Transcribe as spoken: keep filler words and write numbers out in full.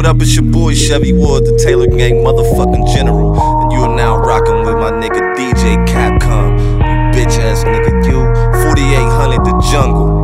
what up? It's your boy Chevy Ward, the Taylor Gang motherfucking general. And you are now rocking with my nigga D J Capcom. You bitch ass nigga, you. forty-eight hundred The Jungle.